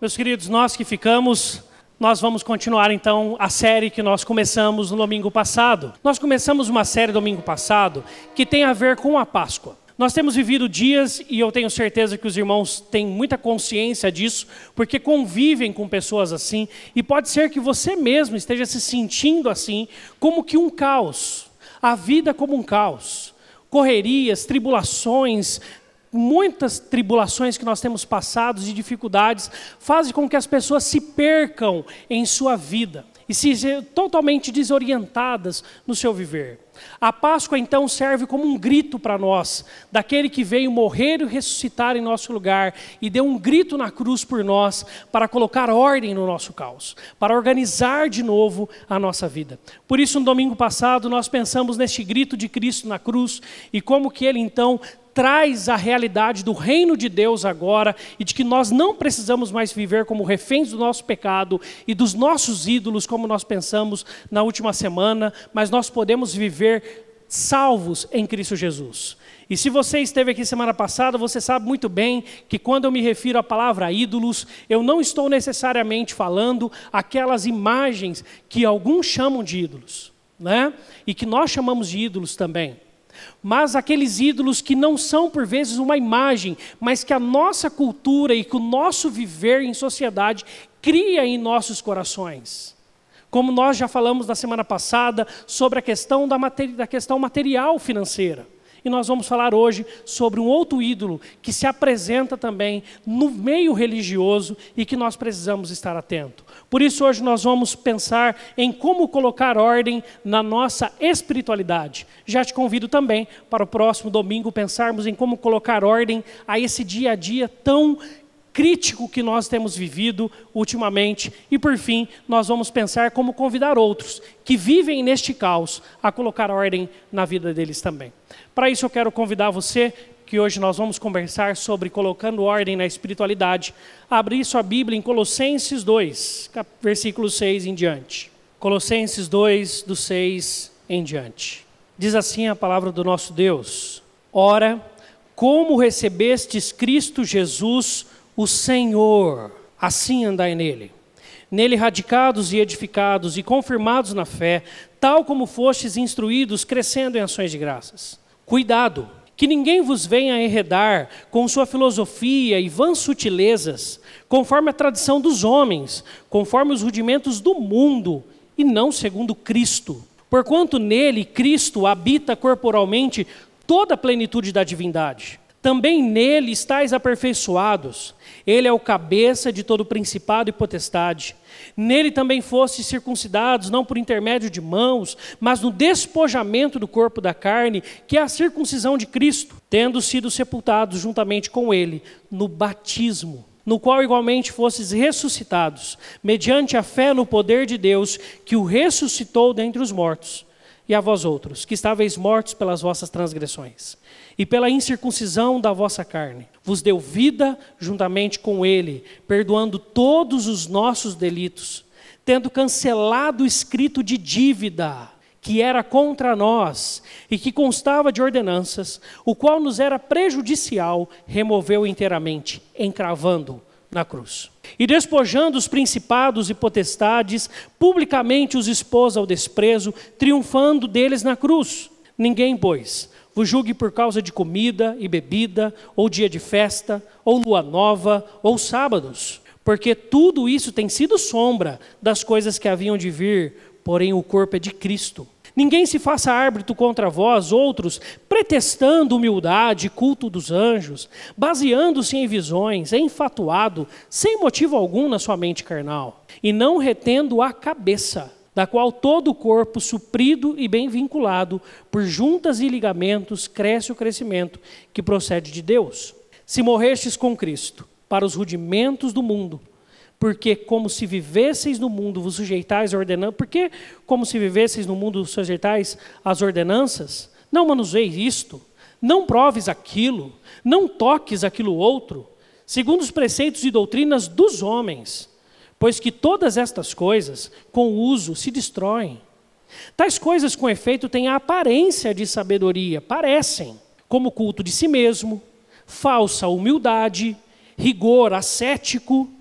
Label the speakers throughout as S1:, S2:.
S1: Meus queridos, nós que ficamos, nós vamos continuar então a série que nós começamos no domingo passado. Nós começamos uma série domingo passado que tem a ver com a Páscoa. Nós temos vivido dias, e eu tenho certeza que os irmãos têm muita consciência disso, porque convivem com pessoas assim, e pode ser que você mesmo esteja se sentindo assim, como que um caos, a vida como um caos, correrias, tribulações, muitas tribulações que nós temos passado e dificuldades fazem com que as pessoas se percam em sua vida e se totalmente desorientadas no seu viver. A Páscoa então serve como um grito para nós, daquele que veio morrer e ressuscitar em nosso lugar e deu um grito na cruz por nós para colocar ordem no nosso caos, para organizar de novo a nossa vida. Por isso, no domingo passado, nós pensamos neste grito de Cristo na cruz e como que ele então traz a realidade do reino de Deus agora e de que nós não precisamos mais viver como reféns do nosso pecado e dos nossos ídolos, como nós pensamos na última semana, mas nós podemos viver salvos em Cristo Jesus. E se você esteve aqui semana passada, você sabe muito bem que quando eu me refiro à palavra ídolos, eu não estou necessariamente falando aquelas imagens que alguns chamam de ídolos, né? E que nós chamamos de ídolos também. Mas aqueles ídolos que não são por vezes uma imagem, mas que a nossa cultura e que o nosso viver em sociedade cria em nossos corações. Como nós já falamos na semana passada sobre a questão da questão material financeira. E nós vamos falar hoje sobre um outro ídolo que se apresenta também no meio religioso e que nós precisamos estar atentos. Por isso hoje nós vamos pensar em como colocar ordem na nossa espiritualidade. Já te convido também para o próximo domingo pensarmos em como colocar ordem a esse dia a dia tão crítico que nós temos vivido ultimamente. E por fim, nós vamos pensar como convidar outros que vivem neste caos a colocar ordem na vida deles também. Para isso eu quero convidar você, que hoje nós vamos conversar sobre colocando ordem na espiritualidade, a abrir sua Bíblia em Colossenses 2, versículo 6 em diante. Colossenses 2, do 6 em diante. Diz assim a palavra do nosso Deus: Ora, como recebestes Cristo Jesus, o Senhor, assim andai nele. Nele radicados e edificados e confirmados na fé, tal como fostes instruídos, crescendo em ações de graças. Cuidado, que ninguém vos venha enredar com sua filosofia e vãs sutilezas, conforme a tradição dos homens, conforme os rudimentos do mundo, e não segundo Cristo. Porquanto nele, Cristo, habita corporalmente toda a plenitude da divindade. Também nele estáis aperfeiçoados. Ele é o cabeça de todo principado e potestade. Nele também fostes circuncidados, não por intermédio de mãos, mas no despojamento do corpo da carne, que é a circuncisão de Cristo, tendo sido sepultados juntamente com ele no batismo, no qual igualmente fostes ressuscitados, mediante a fé no poder de Deus, que o ressuscitou dentre os mortos. E a vós outros, que estáveis mortos pelas vossas transgressões, e pela incircuncisão da vossa carne, vos deu vida juntamente com ele, perdoando todos os nossos delitos, tendo cancelado o escrito de dívida, que era contra nós, e que constava de ordenanças, o qual nos era prejudicial, removeu inteiramente, encravando na cruz. E despojando os principados e potestades, publicamente os expôs ao desprezo, triunfando deles na cruz. Ninguém, pois, vos julgue por causa de comida e bebida, ou dia de festa, ou lua nova, ou sábados, porque tudo isso tem sido sombra das coisas que haviam de vir, porém o corpo é de Cristo. Ninguém se faça árbitro contra vós, outros, pretextando humildade e culto dos anjos, baseando-se em visões, enfatuado, sem motivo algum na sua mente carnal, e não retendo a cabeça, da qual todo o corpo, suprido e bem vinculado, por juntas e ligamentos, cresce o crescimento que procede de Deus. Se morrestes com Cristo para os rudimentos do mundo, porque como se vivesseis no mundo vos sujeitais a ordenanças, porque como se vivesseis no mundo vos sujeitais às ordenanças, não manuseis isto, não proves aquilo, não toques aquilo outro, segundo os preceitos e doutrinas dos homens, pois que todas estas coisas, com o uso, se destroem. Tais coisas, com efeito, têm a aparência de sabedoria, parecem, como culto de si mesmo, falsa humildade, rigor ascético,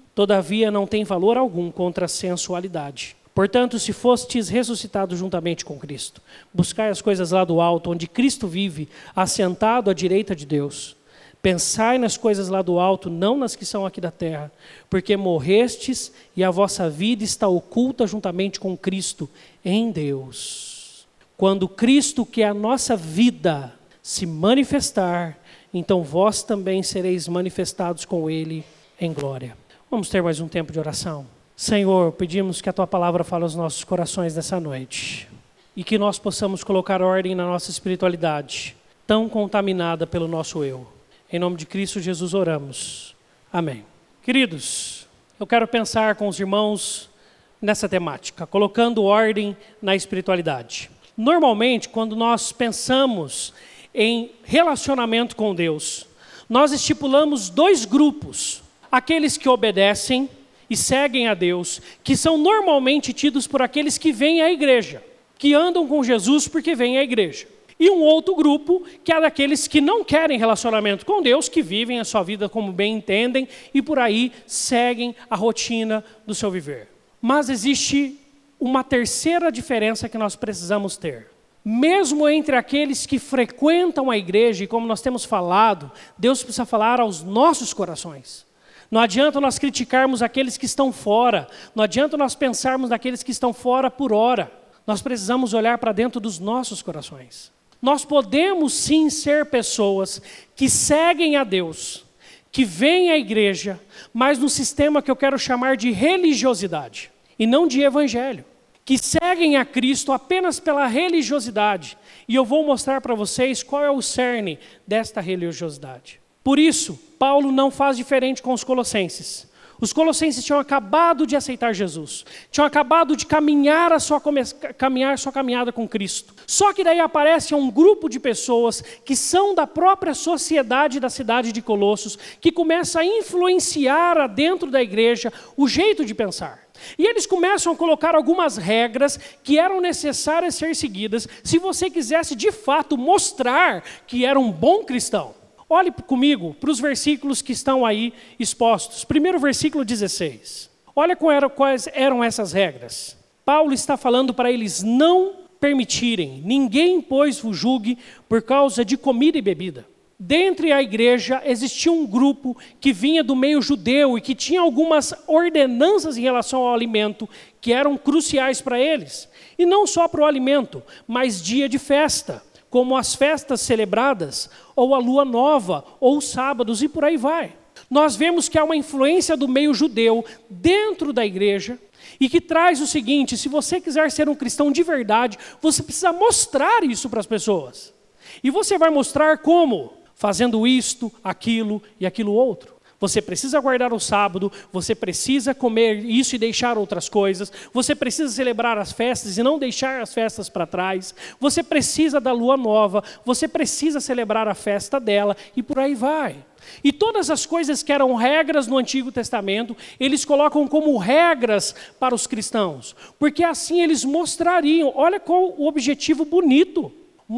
S1: Todavia não tem valor algum contra a sensualidade. Portanto, se fostes ressuscitados juntamente com Cristo, buscai as coisas lá do alto, onde Cristo vive, assentado à direita de Deus. Pensai nas coisas lá do alto, não nas que são aqui da terra, porque morrestes e a vossa vida está oculta juntamente com Cristo em Deus. Quando Cristo, que é a nossa vida, se manifestar, então vós também sereis manifestados com Ele em glória. Vamos ter mais um tempo de oração. Senhor, pedimos que a Tua palavra fale aos nossos corações nessa noite e que nós possamos colocar ordem na nossa espiritualidade, tão contaminada pelo nosso eu. Em nome de Cristo Jesus oramos. Amém. Queridos, eu quero pensar com os irmãos nessa temática, colocando ordem na espiritualidade. Normalmente, quando nós pensamos em relacionamento com Deus, nós estipulamos dois grupos. Aqueles que obedecem e seguem a Deus, que são normalmente tidos por aqueles que vêm à igreja, que andam com Jesus porque vêm à igreja. E um outro grupo, que é daqueles que não querem relacionamento com Deus, que vivem a sua vida como bem entendem e por aí seguem a rotina do seu viver. Mas existe uma terceira diferença que nós precisamos ter. Mesmo entre aqueles que frequentam a igreja, e como nós temos falado, Deus precisa falar aos nossos corações. Não adianta nós criticarmos aqueles que estão fora. Não adianta nós pensarmos naqueles que estão fora por hora. Nós precisamos olhar para dentro dos nossos corações. Nós podemos sim ser pessoas que seguem a Deus, que vêm à igreja, mas no sistema que eu quero chamar de religiosidade, e não de evangelho. Que seguem a Cristo apenas pela religiosidade. E eu vou mostrar para vocês qual é o cerne desta religiosidade. Por isso, Paulo não faz diferente com os colossenses. Os colossenses tinham acabado de aceitar Jesus. Tinham acabado de caminhar sua caminhada com Cristo. Só que daí aparece um grupo de pessoas que são da própria sociedade da cidade de Colossos, que começa a influenciar dentro da igreja o jeito de pensar. E eles começam a colocar algumas regras que eram necessárias ser seguidas se você quisesse de fato mostrar que era um bom cristão. Olhe comigo para os versículos que estão aí expostos. Primeiro versículo 16. Olha quais eram essas regras. Paulo está falando para eles não permitirem, ninguém pois vos julgue por causa de comida e bebida. Dentre a igreja existia um grupo que vinha do meio judeu e que tinha algumas ordenanças em relação ao alimento que eram cruciais para eles. E não só para o alimento, mas dia de festa, como as festas celebradas, ou a lua nova, ou os sábados, e por aí vai. Nós vemos que há uma influência do meio judeu dentro da igreja, e que traz o seguinte: se você quiser ser um cristão de verdade, você precisa mostrar isso para as pessoas. E você vai mostrar como? Fazendo isto, aquilo e aquilo outro. Você precisa guardar o sábado, você precisa comer isso e deixar outras coisas, você precisa celebrar as festas e não deixar as festas para trás, você precisa da lua nova, você precisa celebrar a festa dela e por aí vai. E todas as coisas que eram regras no Antigo Testamento, eles colocam como regras para os cristãos, porque assim eles mostrariam, olha qual o objetivo bonito,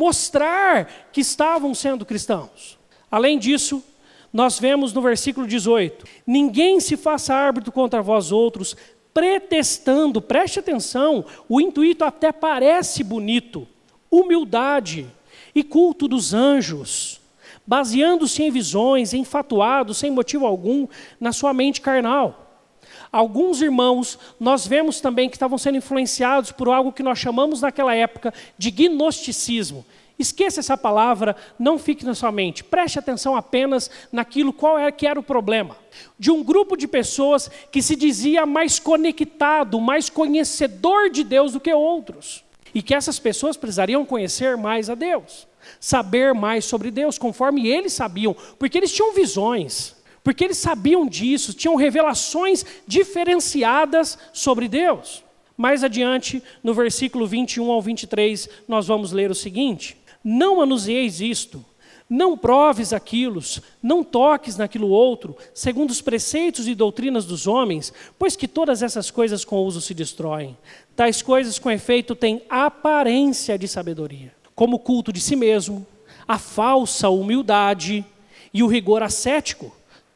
S1: mostrar que estavam sendo cristãos. Além disso, nós vemos no versículo 18, ninguém se faça árbitro contra vós outros, pretextando, preste atenção, o intuito até parece bonito, humildade e culto dos anjos, baseando-se em visões, enfatuados, sem motivo algum, na sua mente carnal. Alguns irmãos, nós vemos também que estavam sendo influenciados por algo que nós chamamos naquela época de gnosticismo. Esqueça essa palavra, não fique na sua mente. Preste atenção apenas naquilo que era o problema. De um grupo de pessoas que se dizia mais conectado, mais conhecedor de Deus do que outros. E que essas pessoas precisariam conhecer mais a Deus. Saber mais sobre Deus, conforme eles sabiam. Porque eles tinham visões. Porque eles sabiam disso, tinham revelações diferenciadas sobre Deus. Mais adiante, no versículo 21 ao 23, nós vamos ler o seguinte: não manuseis isto, não proves aquilo, não toques naquilo outro, segundo os preceitos e doutrinas dos homens, pois que todas essas coisas com uso se destroem. Tais coisas com efeito têm aparência de sabedoria, como o culto de si mesmo, a falsa humildade e o rigor ascético.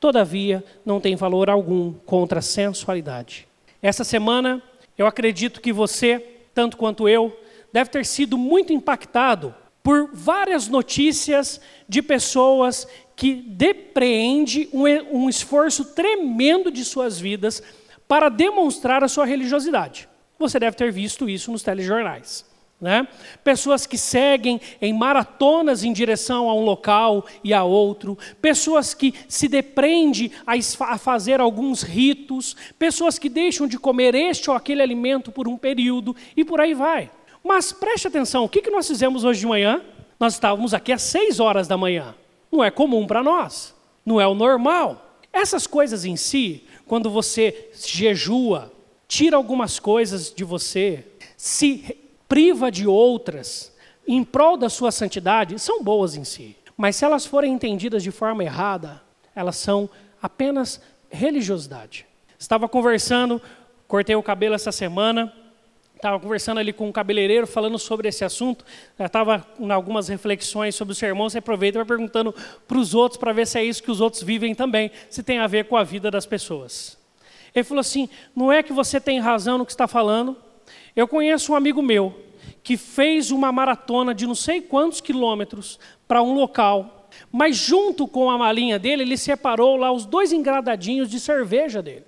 S1: todavia não tem valor algum contra a sensualidade. Essa semana, eu acredito que você, tanto quanto eu, deve ter sido muito impactado por várias notícias de pessoas que depreendem um esforço tremendo de suas vidas para demonstrar a sua religiosidade. Você deve ter visto isso nos telejornais, né? Pessoas que seguem em maratonas em direção a um local e a outro, pessoas que se depreendem a fazer alguns ritos, pessoas que deixam de comer este ou aquele alimento por um período e por aí vai. Mas preste atenção, o que nós fizemos hoje de manhã? Nós estávamos aqui às 6 horas da manhã. Não é comum para nós, não é o normal. Essas coisas em si, quando você jejua, tira algumas coisas de você, se priva de outras, em prol da sua santidade, são boas em si. Mas se elas forem entendidas de forma errada, elas são apenas religiosidade. Estava conversando, cortei o cabelo essa semana, estava conversando ali com um cabeleireiro, falando sobre esse assunto, já estava com algumas reflexões sobre o sermão, você aproveita e vai perguntando para os outros, para ver se é isso que os outros vivem também, se tem a ver com a vida das pessoas. Ele falou assim, não é que você tem razão no que está falando, eu conheço um amigo meu, que fez uma maratona de não sei quantos quilômetros para um local, mas junto com a malinha dele, ele separou lá os 2 engradadinhos de cerveja dele,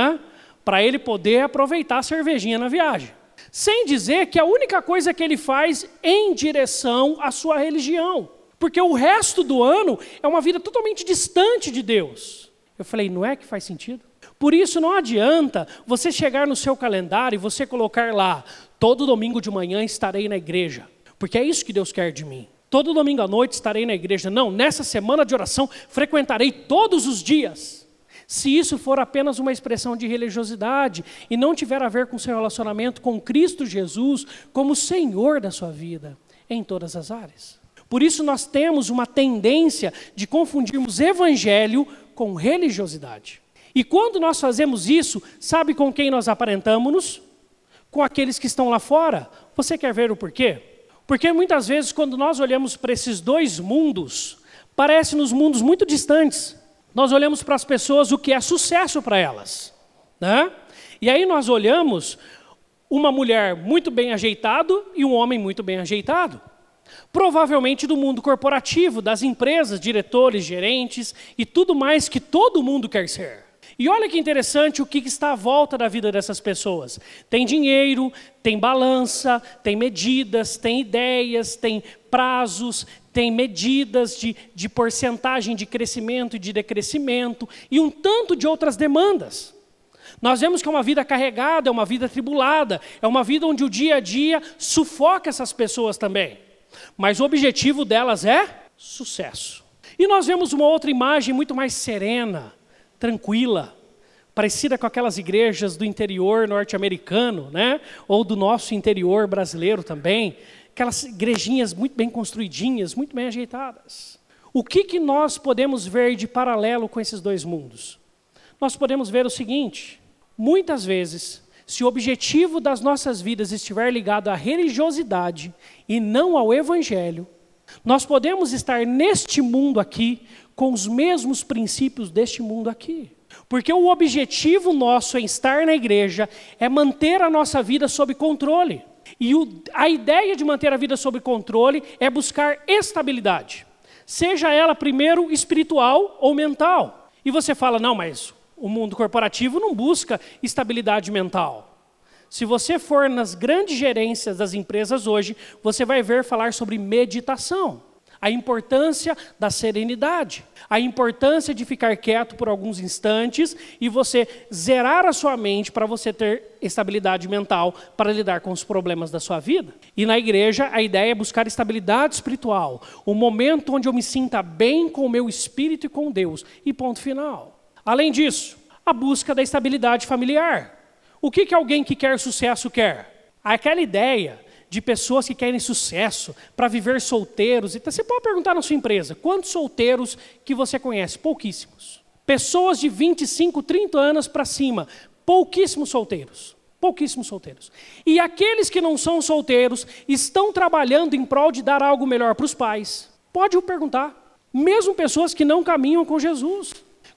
S1: para ele poder aproveitar a cervejinha na viagem. Sem dizer que a única coisa que ele faz em direção à sua religião. Porque o resto do ano é uma vida totalmente distante de Deus. Eu falei, não é que faz sentido? Por isso não adianta você chegar no seu calendário e você colocar lá, todo domingo de manhã estarei na igreja. Porque é isso que Deus quer de mim. Todo domingo à noite estarei na igreja. Não, nessa semana de oração frequentarei todos os dias. Se isso for apenas uma expressão de religiosidade e não tiver a ver com seu relacionamento com Cristo Jesus como Senhor da sua vida, em todas as áreas. Por isso nós temos uma tendência de confundirmos evangelho com religiosidade. E quando nós fazemos isso, sabe com quem nós aparentamos-nos? Com aqueles que estão lá fora. Você quer ver o porquê? Porque muitas vezes quando nós olhamos para esses 2 mundos, parecem-nos mundos muito distantes. Nós olhamos para as pessoas o que é sucesso para elas, né? E aí nós olhamos uma mulher muito bem ajeitada e um homem muito bem ajeitado. Provavelmente do mundo corporativo, das empresas, diretores, gerentes e tudo mais que todo mundo quer ser. E olha que interessante o que está à volta da vida dessas pessoas. Tem dinheiro, tem balança, tem medidas, tem ideias, tem prazos, tem medidas de porcentagem de crescimento e de decrescimento e um tanto de outras demandas. Nós vemos que é uma vida carregada, é uma vida tribulada, é uma vida onde o dia a dia sufoca essas pessoas também. Mas o objetivo delas é sucesso. E nós vemos uma outra imagem muito mais serena, tranquila, parecida com aquelas igrejas do interior norte-americano, né? Ou do nosso interior brasileiro também, aquelas igrejinhas muito bem construidinhas, muito bem ajeitadas. O que nós podemos ver de paralelo com esses 2 mundos? Nós podemos ver o seguinte, muitas vezes, se o objetivo das nossas vidas estiver ligado à religiosidade e não ao evangelho, nós podemos estar neste mundo aqui com os mesmos princípios deste mundo aqui. Porque o objetivo nosso em estar na igreja é manter a nossa vida sob controle. E a ideia de manter a vida sob controle é buscar estabilidade. Seja ela primeiro espiritual ou mental. E você fala, não, mas o mundo corporativo não busca estabilidade mental. Se você for nas grandes gerências das empresas hoje, você vai ver falar sobre meditação. A importância da serenidade, a importância de ficar quieto por alguns instantes e você zerar a sua mente para você ter estabilidade mental para lidar com os problemas da sua vida. E na igreja a ideia é buscar estabilidade espiritual, um momento onde eu me sinta bem com o meu espírito e com Deus, e ponto final. Além disso, a busca da estabilidade familiar. O que alguém que quer sucesso quer? Aquela ideia de pessoas que querem sucesso, para viver solteiros. Então, você pode perguntar na sua empresa, quantos solteiros que você conhece? Pouquíssimos. Pessoas de 25, 30 anos para cima, pouquíssimos solteiros. Pouquíssimos solteiros. E aqueles que não são solteiros, estão trabalhando em prol de dar algo melhor para os pais. Pode perguntar. Mesmo pessoas que não caminham com Jesus.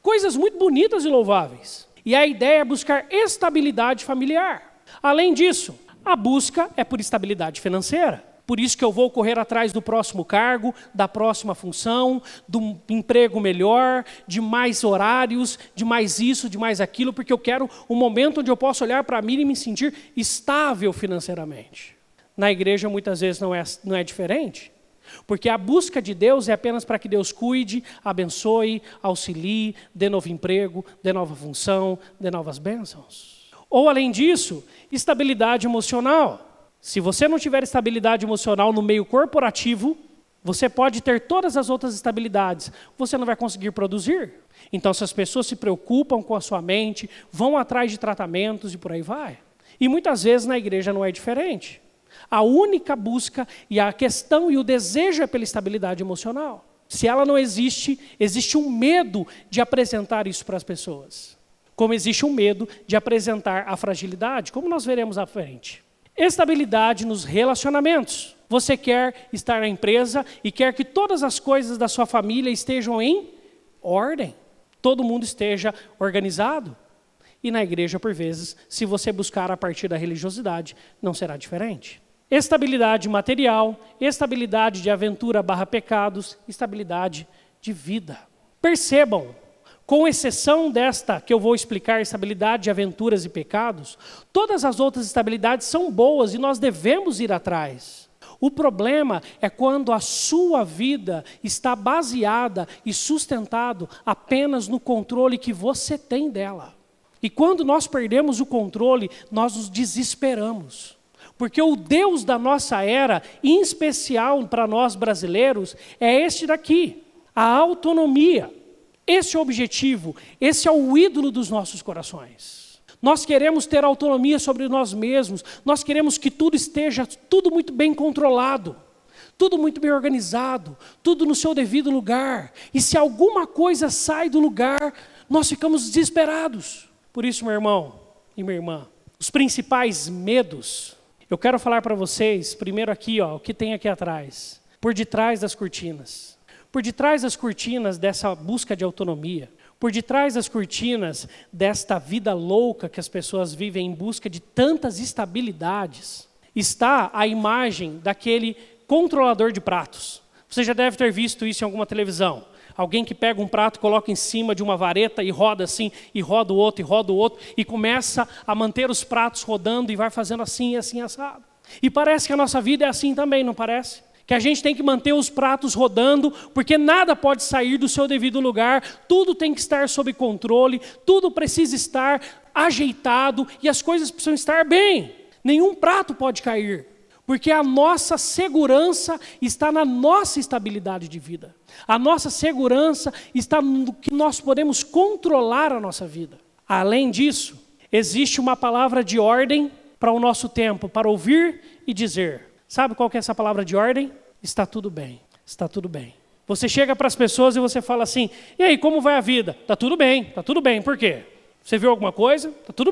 S1: Coisas muito bonitas e louváveis. E a ideia é buscar estabilidade familiar. Além disso, a busca é por estabilidade financeira. Por isso que eu vou correr atrás do próximo cargo, da próxima função, do emprego melhor, de mais horários, de mais isso, de mais aquilo, porque eu quero um momento onde eu possa olhar para mim e me sentir estável financeiramente. Na igreja muitas vezes não é diferente, porque a busca de Deus é apenas para que Deus cuide, abençoe, auxilie, dê novo emprego, dê nova função, dê novas bênçãos. Ou além disso, estabilidade emocional. Se você não tiver estabilidade emocional no meio corporativo, você pode ter todas as outras estabilidades, você não vai conseguir produzir. Então, se as pessoas se preocupam com a sua mente, vão atrás de tratamentos e por aí vai. E muitas vezes na igreja não é diferente. A única busca e a questão e o desejo é pela estabilidade emocional. Se ela não existe, existe um medo de apresentar isso para as pessoas. Como existe um medo de apresentar a fragilidade, como nós veremos à frente. Estabilidade nos relacionamentos. Você quer estar na empresa e quer que todas as coisas da sua família estejam em ordem. Todo mundo esteja organizado. E na igreja, por vezes, se você buscar a partir da religiosidade, não será diferente. Estabilidade material, estabilidade de aventura / pecados, estabilidade de vida. Percebam, com exceção desta que eu vou explicar, estabilidade de aventuras e pecados, todas as outras estabilidades são boas e nós devemos ir atrás. O problema é quando a sua vida está baseada e sustentado apenas no controle que você tem dela. E quando nós perdemos o controle, nós nos desesperamos. Porque o Deus da nossa era, em especial para nós brasileiros, é este daqui, a autonomia. Esse é o objetivo, esse é o ídolo dos nossos corações. Nós queremos ter autonomia sobre nós mesmos, nós queremos que tudo esteja muito bem controlado, tudo muito bem organizado, tudo no seu devido lugar. E se alguma coisa sai do lugar, nós ficamos desesperados. Por isso, meu irmão e minha irmã, os principais medos, eu quero falar para vocês, primeiro aqui, o que tem aqui atrás, por detrás das cortinas. Por detrás das cortinas dessa busca de autonomia, por detrás das cortinas desta vida louca que as pessoas vivem em busca de tantas estabilidades, está a imagem daquele controlador de pratos. Você já deve ter visto isso em alguma televisão. Alguém que pega um prato, coloca em cima de uma vareta e roda assim, e roda o outro, e começa a manter os pratos rodando e vai fazendo assim e assim assado. E parece que a nossa vida é assim também, não parece? Que a gente tem que manter os pratos rodando, porque nada pode sair do seu devido lugar, tudo tem que estar sob controle, tudo precisa estar ajeitado e as coisas precisam estar bem. Nenhum prato pode cair, porque a nossa segurança está na nossa estabilidade de vida. A nossa segurança está no que nós podemos controlar a nossa vida. Além disso, existe uma palavra de ordem para o nosso tempo, para ouvir e dizer. Sabe qual que é essa palavra de ordem? Está tudo bem, está tudo bem. Você chega para as pessoas e você fala assim, e aí, como vai a vida? Está tudo bem, por quê? Você viu alguma coisa? Está tudo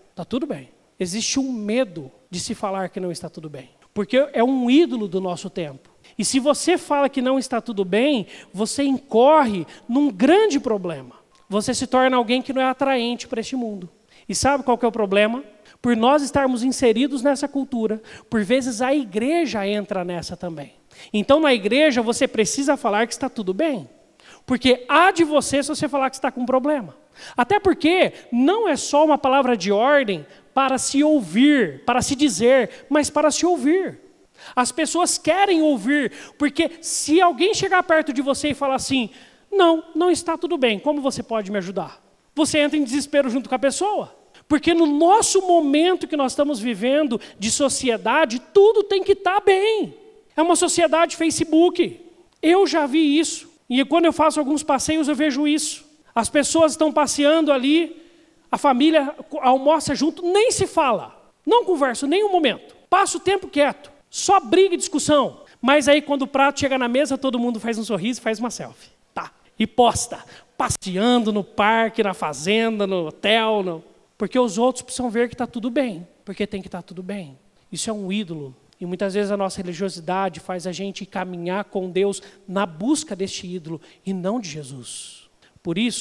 S1: bem. Existe um medo de se falar que não está tudo bem, porque é um ídolo do nosso tempo. E se você fala que não está tudo bem, você incorre num grande problema. Você se torna alguém que não é atraente para este mundo. E sabe qual que é o problema? Por nós estarmos inseridos nessa cultura, por vezes a igreja entra nessa também. Então na igreja você precisa falar que está tudo bem. Porque há de você se você falar que está com um problema. Até porque não é só uma palavra de ordem para se ouvir, para se dizer, mas para se ouvir. As pessoas querem ouvir, porque se alguém chegar perto de você e falar assim, não está tudo bem, como você pode me ajudar? Você entra em desespero junto com a pessoa. Porque no nosso momento que nós estamos vivendo de sociedade, tudo tem que estar bem. É uma sociedade Facebook. Eu já vi isso. E quando eu faço alguns passeios, eu vejo isso. As pessoas estão passeando ali, a família almoça junto, nem se fala. Não conversa nem um momento. Passa o tempo quieto. Só briga e discussão. Mas aí quando o prato chega na mesa, todo mundo faz um sorriso e faz uma selfie. Tá. E posta. Passeando no parque, na fazenda, no hotel, Porque os outros precisam ver que está tudo bem, porque tem que estar tudo bem. Isso é um ídolo. E muitas vezes a nossa religiosidade faz a gente caminhar com Deus na busca deste ídolo e não de Jesus. Por isso,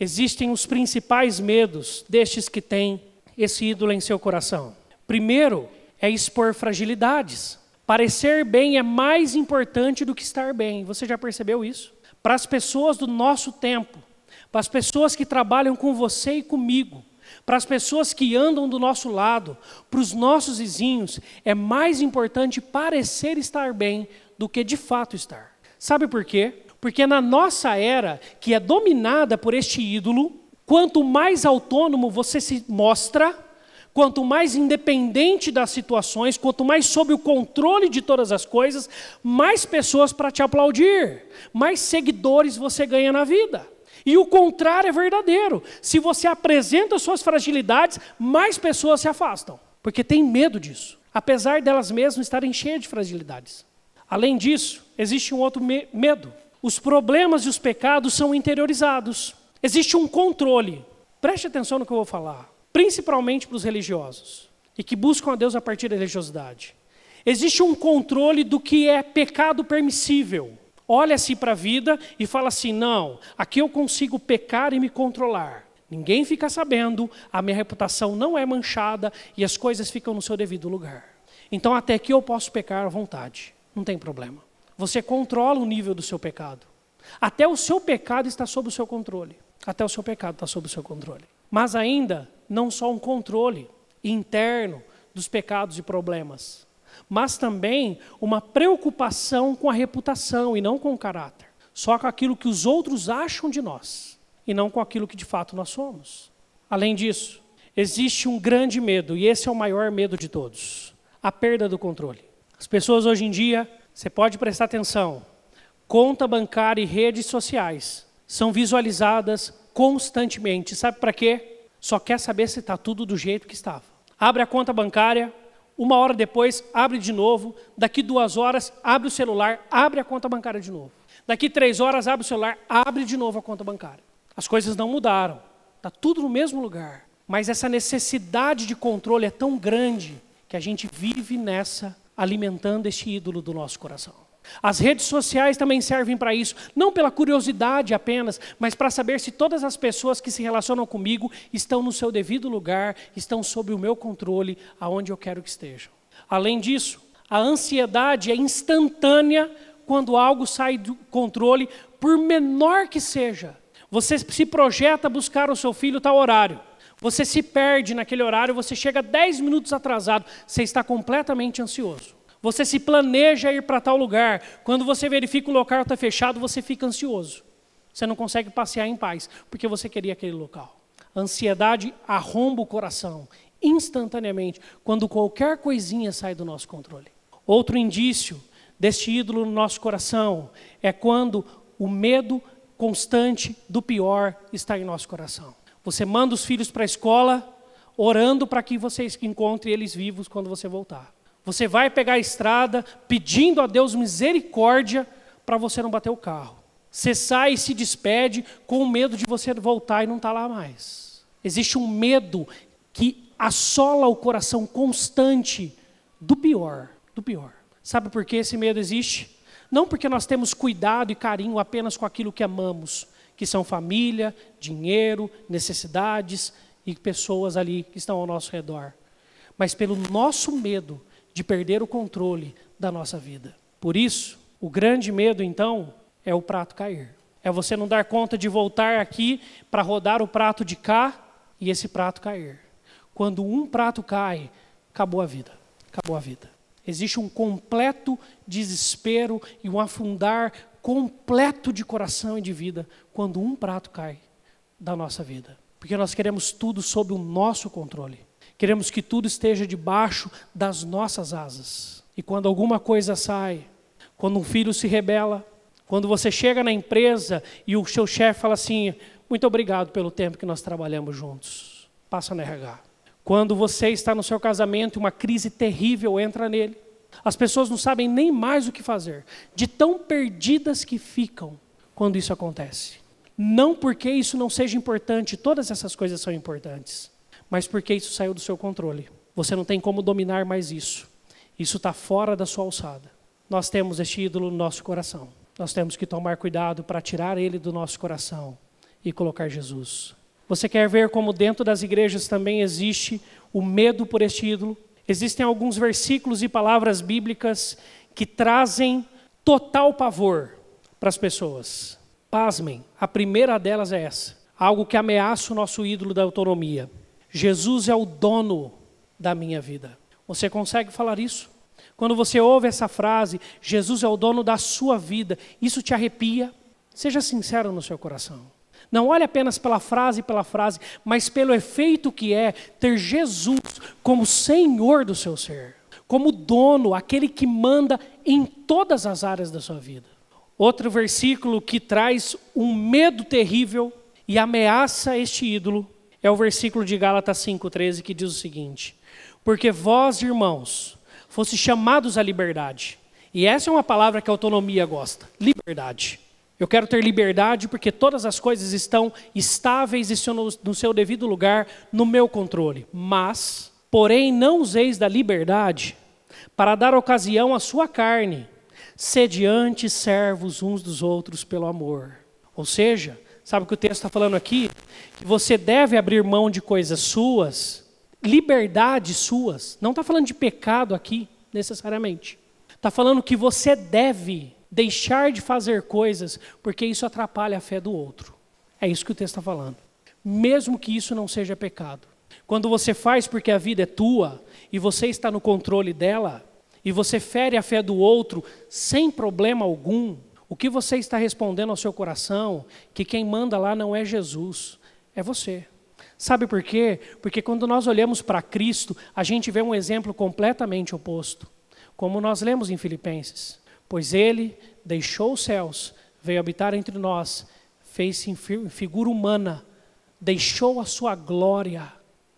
S1: existem os principais medos destes que têm esse ídolo em seu coração. Primeiro é expor fragilidades. Parecer bem é mais importante do que estar bem. Você já percebeu isso? Para as pessoas do nosso tempo, para as pessoas que trabalham com você e comigo, para as pessoas que andam do nosso lado, para os nossos vizinhos, é mais importante parecer estar bem do que de fato estar. Sabe por quê? Porque na nossa era, que é dominada por este ídolo, quanto mais autônomo você se mostra, quanto mais independente das situações, quanto mais sob o controle de todas as coisas, mais pessoas para te aplaudir, mais seguidores você ganha na vida. E o contrário é verdadeiro. Se você apresenta suas fragilidades, mais pessoas se afastam, porque tem medo disso, apesar delas mesmas estarem cheias de fragilidades. Além disso, existe um outro medo. Os problemas e os pecados são interiorizados. Existe um controle. Preste atenção no que eu vou falar. Principalmente para os religiosos, e que buscam a Deus a partir da religiosidade. Existe um controle do que é pecado permissível. Olha-se para a vida e fala assim, não, aqui eu consigo pecar e me controlar. Ninguém fica sabendo, a minha reputação não é manchada e as coisas ficam no seu devido lugar. Então até aqui eu posso pecar à vontade, não tem problema. Você controla o nível do seu pecado. Até o seu pecado está sob o seu controle. Até o seu pecado está sob o seu controle. Mas ainda, não só um controle interno dos pecados e problemas, mas também uma preocupação com a reputação e não com o caráter. Só com aquilo que os outros acham de nós e não com aquilo que de fato nós somos. Além disso, existe um grande medo, e esse é o maior medo de todos, a perda do controle. As pessoas hoje em dia, você pode prestar atenção, conta bancária e redes sociais são visualizadas constantemente. Sabe para quê? Só quer saber se está tudo do jeito que estava. Abre a conta bancária, 1 hora depois, abre de novo. Daqui 2 horas, abre o celular, abre a conta bancária de novo. Daqui 3 horas, abre o celular, abre de novo a conta bancária. As coisas não mudaram. Está tudo no mesmo lugar. Mas essa necessidade de controle é tão grande que a gente vive nessa, alimentando este ídolo do nosso coração. As redes sociais também servem para isso, não pela curiosidade apenas, mas para saber se todas as pessoas que se relacionam comigo estão no seu devido lugar, estão sob o meu controle, aonde eu quero que estejam. Além disso, a ansiedade é instantânea quando algo sai do controle, por menor que seja. Você se projeta a buscar o seu filho tal horário. Você se perde naquele horário, você chega 10 minutos atrasado, você está completamente ansioso. Você se planeja ir para tal lugar. Quando você verifica o local está fechado, você fica ansioso. Você não consegue passear em paz, porque você queria aquele local. A ansiedade arromba o coração, instantaneamente, quando qualquer coisinha sai do nosso controle. Outro indício deste ídolo no nosso coração é quando o medo constante do pior está em nosso coração. Você manda os filhos para a escola, orando para que você encontre eles vivos quando você voltar. Você vai pegar a estrada pedindo a Deus misericórdia para você não bater o carro. Você sai e se despede com o medo de você voltar e não estar lá mais. Existe um medo que assola o coração constante do pior, do pior. Sabe por que esse medo existe? Não porque nós temos cuidado e carinho apenas com aquilo que amamos, que são família, dinheiro, necessidades e pessoas ali que estão ao nosso redor, mas pelo nosso medo de perder o controle da nossa vida. Por isso, o grande medo, então, é o prato cair. É você não dar conta de voltar aqui para rodar o prato de cá e esse prato cair. Quando um prato cai, acabou a vida. Acabou a vida. Existe um completo desespero e um afundar completo de coração e de vida quando um prato cai da nossa vida. Porque nós queremos tudo sob o nosso controle. Queremos que tudo esteja debaixo das nossas asas. E quando alguma coisa sai, quando um filho se rebela, quando você chega na empresa e o seu chefe fala assim, muito obrigado pelo tempo que nós trabalhamos juntos, passa no RH. Quando você está no seu casamento e uma crise terrível entra nele, as pessoas não sabem nem mais o que fazer, de tão perdidas que ficam quando isso acontece. Não porque isso não seja importante, todas essas coisas são importantes, mas porque isso saiu do seu controle. Você não tem como dominar mais isso. Isso está fora da sua alçada. Nós temos este ídolo no nosso coração. Nós temos que tomar cuidado para tirar ele do nosso coração e colocar Jesus. Você quer ver como dentro das igrejas também existe o medo por este ídolo? Existem alguns versículos e palavras bíblicas que trazem total pavor para as pessoas. Pasmem, a primeira delas é essa. Algo que ameaça o nosso ídolo da autonomia. Jesus é o dono da minha vida. Você consegue falar isso? Quando você ouve essa frase, Jesus é o dono da sua vida, isso te arrepia? Seja sincero no seu coração. Não olhe apenas pela frase, mas pelo efeito que é ter Jesus como Senhor do seu ser, como dono, aquele que manda em todas as áreas da sua vida. Outro versículo que traz um medo terrível e ameaça este ídolo é o versículo de Gálatas 5,13, que diz o seguinte: porque vós, irmãos, fosse chamados à liberdade. E essa é uma palavra que a autonomia gosta, liberdade. Eu quero ter liberdade porque todas as coisas estão estáveis e estão no seu devido lugar, no meu controle. Mas, porém, não useis da liberdade para dar ocasião à sua carne, sede antes servos uns dos outros pelo amor. Ou seja, sabe o que o texto está falando aqui? Que você deve abrir mão de coisas suas, liberdades suas. Não está falando de pecado aqui, necessariamente. Está falando que você deve deixar de fazer coisas porque isso atrapalha a fé do outro. É isso que o texto está falando. Mesmo que isso não seja pecado. Quando você faz porque a vida é tua e você está no controle dela e você fere a fé do outro sem problema algum, o que você está respondendo ao seu coração, que quem manda lá não é Jesus, é você. Sabe por quê? Porque quando nós olhamos para Cristo, a gente vê um exemplo completamente oposto. Como nós lemos em Filipenses. Pois ele deixou os céus, veio habitar entre nós, fez-se em figura humana, deixou a sua glória,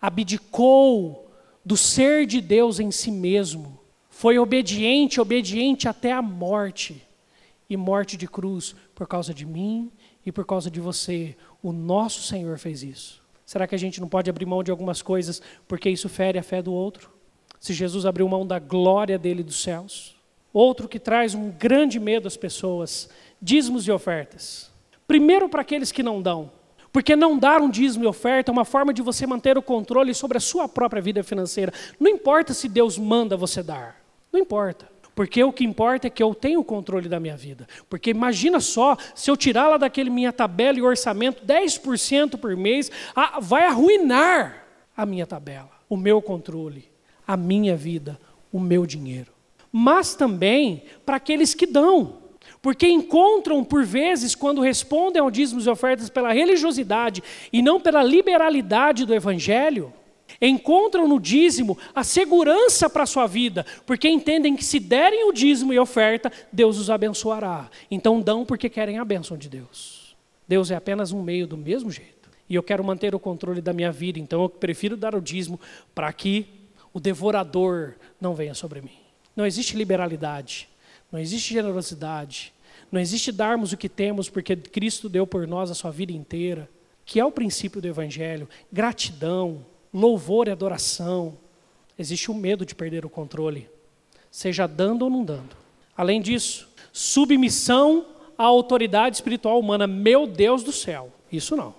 S1: abdicou do ser de Deus em si mesmo, foi obediente até a morte, e morte de cruz por causa de mim e por causa de você. O nosso Senhor fez isso. Será que a gente não pode abrir mão de algumas coisas porque isso fere a fé do outro? Se Jesus abriu mão da glória dele dos céus. Outro que traz um grande medo às pessoas, dízimos e ofertas. Primeiro para aqueles que não dão, porque não dar um dízimo e oferta é uma forma de você manter o controle sobre a sua própria vida financeira. Não importa se Deus manda você dar, não importa. Porque o que importa é que eu tenho o controle da minha vida. Porque imagina só, se eu tirar lá daquele minha tabela e orçamento 10% por mês, vai arruinar a minha tabela, o meu controle, a minha vida, o meu dinheiro. Mas também para aqueles que dão, porque encontram por vezes, quando respondem ao dízimos e ofertas pela religiosidade e não pela liberalidade do Evangelho, encontram no dízimo a segurança para a sua vida, porque entendem que se derem o dízimo e oferta, Deus os abençoará. Então dão porque querem a bênção de Deus. Deus é apenas um meio do mesmo jeito. E eu quero manter o controle da minha vida, então eu prefiro dar o dízimo para que o devorador não venha sobre mim. Não existe liberalidade, não existe generosidade, não existe darmos o que temos porque Cristo deu por nós a sua vida inteira, que é o princípio do Evangelho, gratidão, louvor e adoração. Existe o medo de perder o controle, seja dando ou não dando. Além disso, submissão à autoridade espiritual humana, meu Deus do céu, isso não.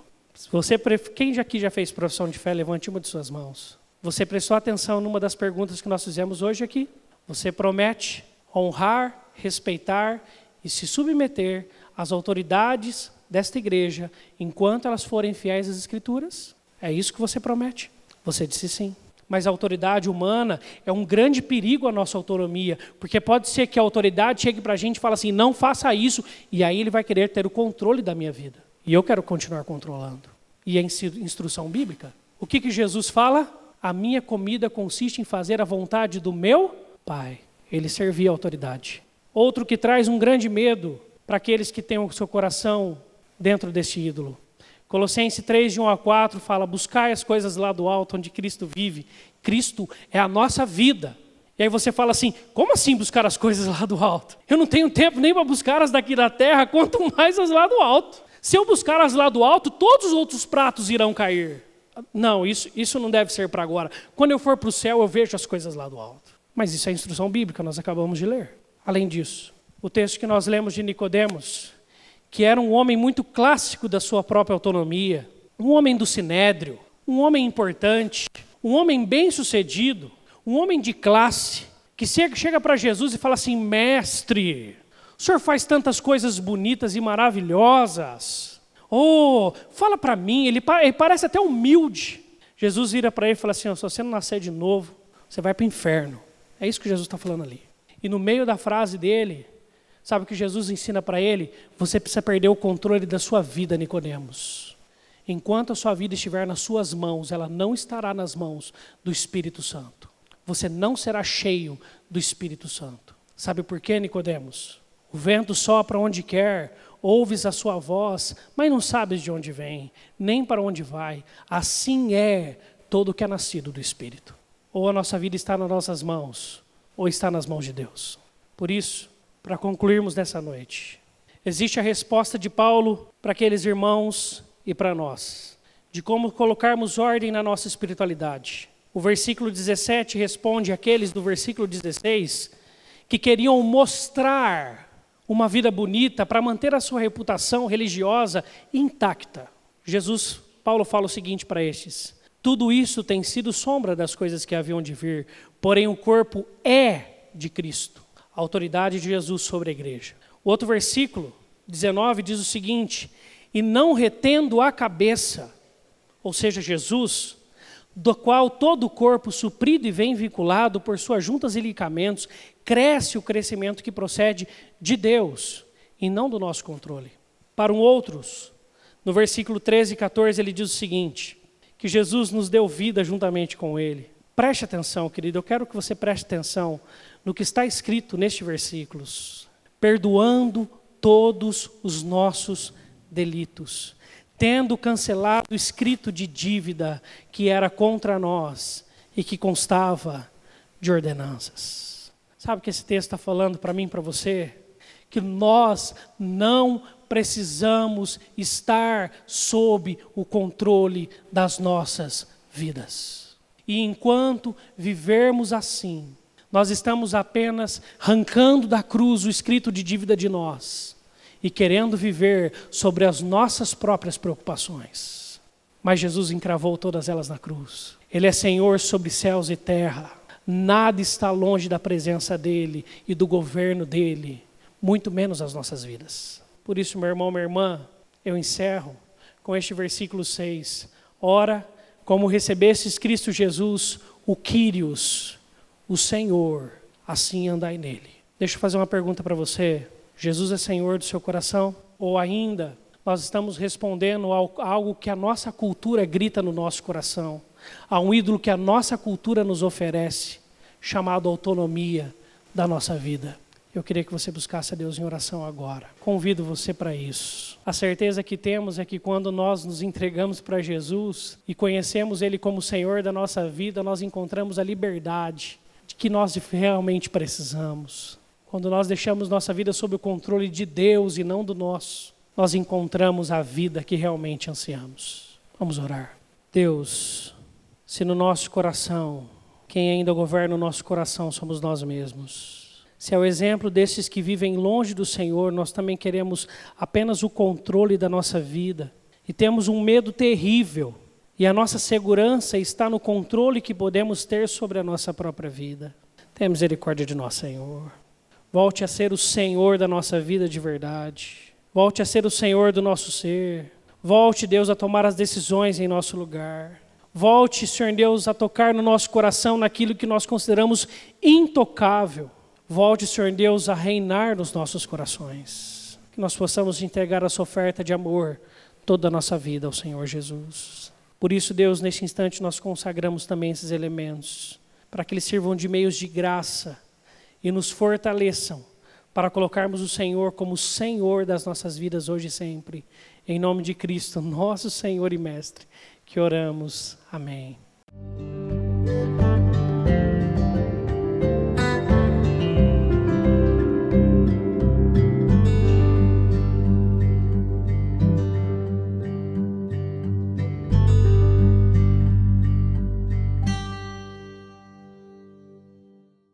S1: Quem aqui já fez profissão de fé, levante uma de suas mãos. Você prestou atenção numa das perguntas que nós fizemos hoje aqui? Você promete honrar, respeitar e se submeter às autoridades desta igreja enquanto elas forem fiéis às Escrituras? É isso que você promete? Você disse sim. Mas a autoridade humana é um grande perigo à nossa autonomia, porque pode ser que a autoridade chegue para a gente e fale assim, não faça isso, e aí ele vai querer ter o controle da minha vida. E eu quero continuar controlando. E é instrução bíblica. O que Jesus fala? A minha comida consiste em fazer a vontade do meu Pai. Ele servia a autoridade. Outro que traz um grande medo para aqueles que têm o seu coração dentro desse ídolo. Colossenses 3, de 1 a 4, fala, buscai as coisas lá do alto, onde Cristo vive. Cristo é a nossa vida. E aí você fala assim, como assim buscar as coisas lá do alto? Eu não tenho tempo nem para buscar as daqui da terra, quanto mais as lá do alto. Se eu buscar as lá do alto, todos os outros pratos irão cair. Não, isso não deve ser para agora. Quando eu for para o céu, eu vejo as coisas lá do alto. Mas isso é instrução bíblica, nós acabamos de ler. Além disso, o texto que nós lemos de Nicodemos, que era um homem muito clássico da sua própria autonomia, um homem do sinédrio, um homem importante, um homem bem-sucedido, um homem de classe, que chega para Jesus e fala assim: mestre, o senhor faz tantas coisas bonitas e maravilhosas. Oh, fala para mim, ele parece até humilde. Jesus vira para ele e fala assim: se você não nascer de novo, você vai para o inferno. É isso que Jesus está falando ali. E no meio da frase dele, sabe o que Jesus ensina para ele? Você precisa perder o controle da sua vida, Nicodemos. Enquanto a sua vida estiver nas suas mãos, ela não estará nas mãos do Espírito Santo. Você não será cheio do Espírito Santo. Sabe por quê, Nicodemos? O vento sopra onde quer, ouves a sua voz, mas não sabes de onde vem, nem para onde vai. Assim é todo o que é nascido do Espírito. Ou a nossa vida está nas nossas mãos, ou está nas mãos de Deus. Por isso, para concluirmos nessa noite, existe a resposta de Paulo para aqueles irmãos e para nós, de como colocarmos ordem na nossa espiritualidade. O versículo 17 responde àqueles do versículo 16 que queriam mostrar uma vida bonita para manter a sua reputação religiosa intacta. Paulo fala o seguinte para estes: tudo isso tem sido sombra das coisas que haviam de vir, porém o corpo é de Cristo, a autoridade de Jesus sobre a igreja. O outro versículo, 19, diz o seguinte: e não retendo a cabeça, ou seja, Jesus, do qual todo o corpo, suprido e bem vinculado por suas juntas e ligamentos, cresce o crescimento que procede de Deus e não do nosso controle. Para outros, no versículo 13 e 14, ele diz o seguinte: que Jesus nos deu vida juntamente com ele. Preste atenção, querido, eu quero que você preste atenção no que está escrito nestes versículos. Perdoando todos os nossos delitos, tendo cancelado o escrito de dívida que era contra nós e que constava de ordenanças. Sabe o que esse texto está falando para mim e para você? Que nós não precisamos estar sob o controle das nossas vidas. E enquanto vivermos assim, nós estamos apenas arrancando da cruz o escrito de dívida de nós e querendo viver sobre as nossas próprias preocupações. Mas Jesus encravou todas elas na cruz. Ele é Senhor sobre céus e terra. Nada está longe da presença dEle e do governo dEle, muito menos as nossas vidas. Por isso, meu irmão, minha irmã, eu encerro com este versículo 6. Ora, como recebestes Cristo Jesus, o Quírios, o Senhor, assim andai nele. Deixa eu fazer uma pergunta para você. Jesus é Senhor do seu coração? Ou ainda, nós estamos respondendo a algo que a nossa cultura grita no nosso coração, a um ídolo que a nossa cultura nos oferece, chamado autonomia da nossa vida? Eu queria que você buscasse a Deus em oração agora. Convido você para isso. A certeza que temos é que quando nós nos entregamos para Jesus e conhecemos Ele como Senhor da nossa vida, nós encontramos a liberdade de que nós realmente precisamos. Quando nós deixamos nossa vida sob o controle de Deus e não do nosso, nós encontramos a vida que realmente ansiamos. Vamos orar. Deus, se no nosso coração, quem ainda governa o nosso coração somos nós mesmos. Se é o exemplo desses que vivem longe do Senhor, nós também queremos apenas o controle da nossa vida. E temos um medo terrível. E a nossa segurança está no controle que podemos ter sobre a nossa própria vida. Tenha misericórdia de nós, Senhor. Volte a ser o Senhor da nossa vida de verdade. Volte a ser o Senhor do nosso ser. Volte, Deus, a tomar as decisões em nosso lugar. Volte, Senhor Deus, a tocar no nosso coração naquilo que nós consideramos intocável. Volte, Senhor Deus, a reinar nos nossos corações. Que nós possamos entregar essa oferta de amor toda a nossa vida ao Senhor Jesus. Por isso, Deus, neste instante nós consagramos também esses elementos, para que eles sirvam de meios de graça e nos fortaleçam para colocarmos o Senhor como Senhor das nossas vidas hoje e sempre. Em nome de Cristo, nosso Senhor e Mestre, que oramos. Amém.